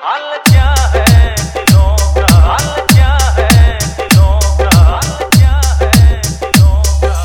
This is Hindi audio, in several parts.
हाल क्या है दिलों का, हाल क्या है दिलों का, हाल क्या है दिलों का।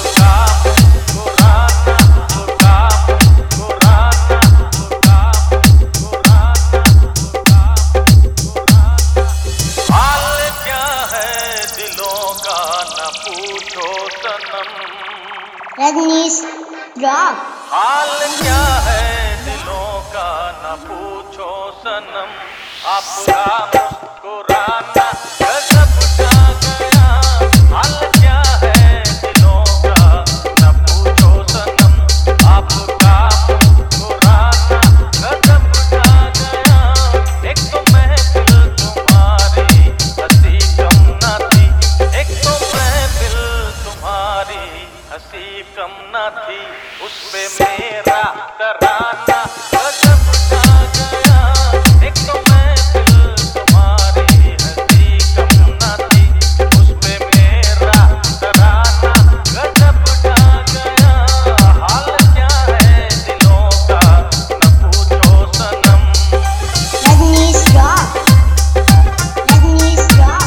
हाल क्या है दिलों का न पूछो सनम। रजनीश रॉक। हाल क्या है दिलों का न पूछो सनम। आपका मुस्कुराना गजब छा गया। हाल क्या है दिलों का न पूछो सनम। आपका मुस्कुराना गजब छा गया। एक तो महफिल तुम्हारी हंसी कम न थी, एक तो महफिल तुम्हारी हंसी कम न थी। उस पे मेरा तराना गजब छा गया। एक तो महफिल तुम्हारी हंसी कम न थी, उस पे मेरा तराना गजब छा गया। हाल क्या है दिलों का न पूछो सनम। रजनीश रॉक। रजनीश रॉक।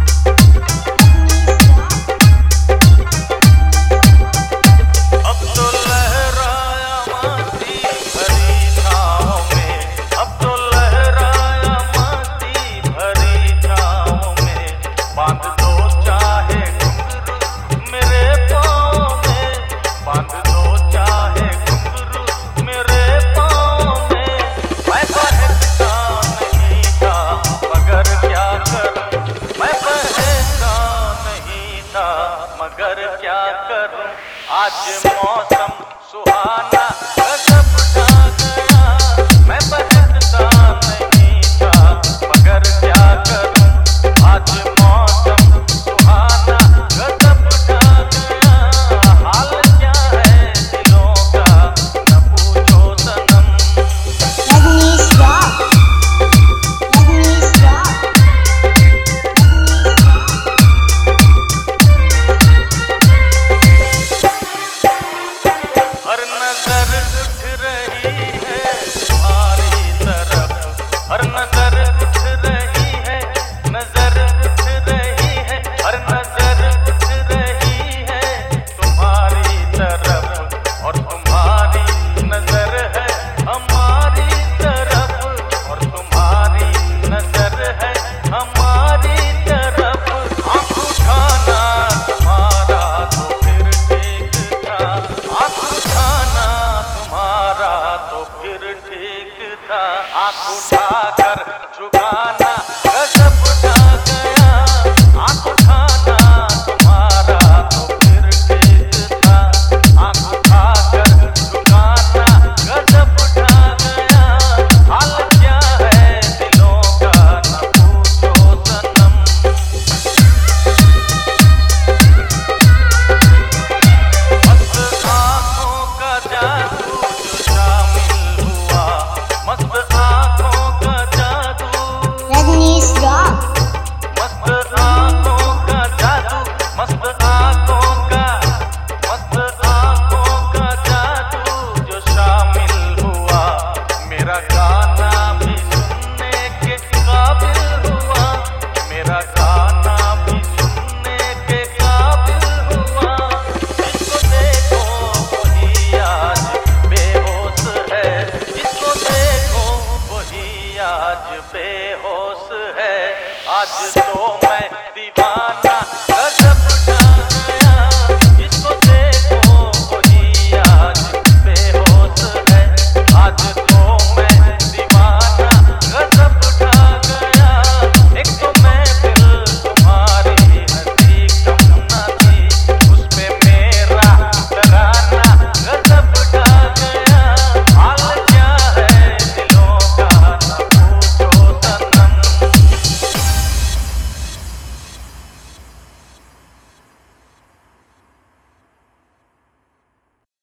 अब तो लहराया मस्ती भरी छाँव में, अब तो लहराया मस्ती भरी छाँव में। बांध दो चाहे घुंघरू मेरे पाँव में, बांध दो चाहे घुंघरू मेरे पाँव में। मैं बहकता नहीं था मगर क्या करूं, मैं बहकता नहीं था मगर क्या करूं। आज मौसम सुहाना गजब छा गया। मैं बहकता नहीं था मगर क्या करूं। आज मौसम सुहाना गजब छा गया। हाल क्या है दिलों का न पूछो सनम। रजनीश रॉक। रजनीश रॉक। हर नजर उठ रही है तुम्हारी तरफ, हर नजर उठ रही है, नजर उठ रही है, हर नजर उठ रही है तुम्हारी तरफ। और तुम्हारी नजर है हमारी तरफ, और तुम्हारी नजर है हमारी तरफ। आँख उठाना तुम्हारा तो फिर ठीक था, आँख उठाना तुम्हारा तो फिर ठीक था। आँख उठाकर झुकाना गजब छा गया। आँख उठाना तुम्हारा तो फिर ठीक था, आँख उठाकर झुकाना गजब छा गया। हाल क्या है दिलों का न पूछो सनम। मस्त आँखों का जादू जो शामिल हुआ, मस्त आँखों का जादू, रजनीश रॉक। मस्त आँखों का जादू, मस्त आँखों का, मस्त आँखों का जादू जो शामिल हुआ। मेरा गाना भी सुनने के काबिल हुआ, मेरा गाना भी सुनने के काबिल हुआ। जिसको देखो वही आज बेहोश है, जिसको देखो वही आज बेहोश है। आज तो मैं